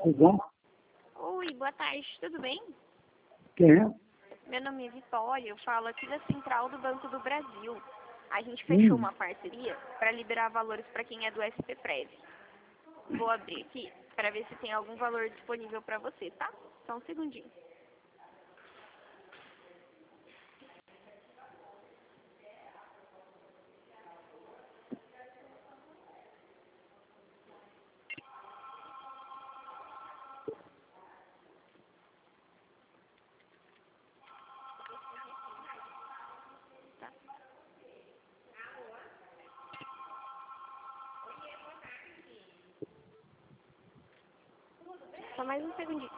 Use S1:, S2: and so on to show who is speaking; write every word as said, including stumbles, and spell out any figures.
S1: Bom,
S2: Oi, boa tarde, tudo bem?
S1: quem é?
S2: Meu nome é Vitória, eu falo aqui da Central do Banco do Brasil. A gente fechou
S1: Hum.
S2: uma parceria para liberar valores para quem é do S P Prev. Vou abrir aqui para ver se tem algum valor disponível para você, tá? Só um segundinho. Tá. Só mais um segundinho.